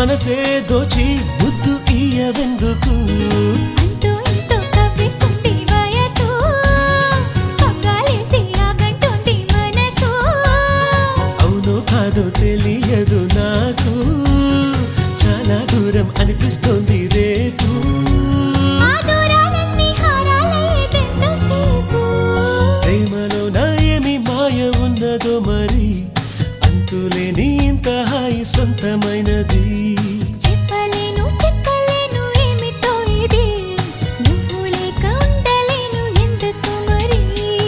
మనసే దోచి ముద్దు ఇయ్యవెందుకు అంతో ఇంతో కవ్విస్తుంది వయసు పగ్గాలేసి ఆగంటుంది మనసు అవునో కాదో తెలియదు నాకు చాలా దూరం అనిపిస్తోంది రేపు ఆ దూరాలన్నీ హారాలయ్యేదెంతసేపు ప్రేమలో నా ఏమి మాయ ఉన్నదో మరి అంతులేని ఇంత హాయి సొంతమైనది చెప్పలేను చెప్పలేను ఏమిటో ఇది నువ్వు లేక ఉండలేను ఎందుకు మరి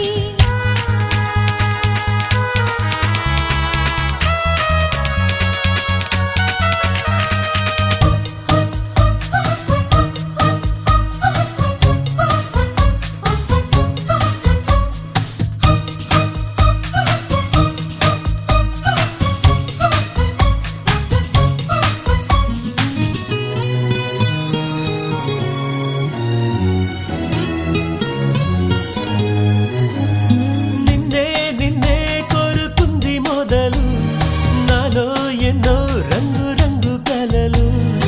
నిన్నే నిన్నే కోరుకుంది మొదలు నాలో ఎన్నో రంగు రంగు కలలు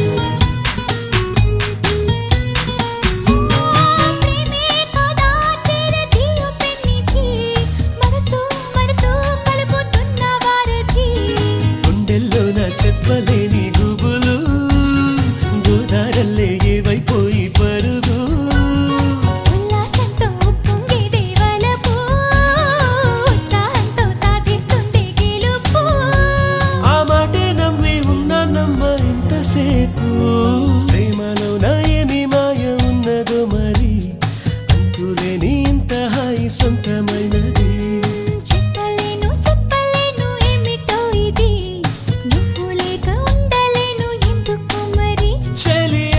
ప్రేమే కదా చేరదీయు పెన్నికి మనసు మనసు కలుపుతున్న వారధి గుండెల్లో నా చెప్పలేని గుబులు గోదారల్లే ఏవైపోయి పరుగు ఉల్లాసంతో ఉప్పొంగేదే వలపు ఉత్సాహంతో సాధిస్తుంది గెలుపు ఆ మాటే నమ్మి ఉన్నా నమ్మ ఇంతసేపు ప్రేమలో నా ఏమి మాయ ఉన్నదో మరి అంతులేని ఇంత హాయి సొంతమైనది చెప్పలేను చెప్పలేను ఏమిటో ఇది నువ్వు లేక ఉండలేను ఎందుకు మరి చలి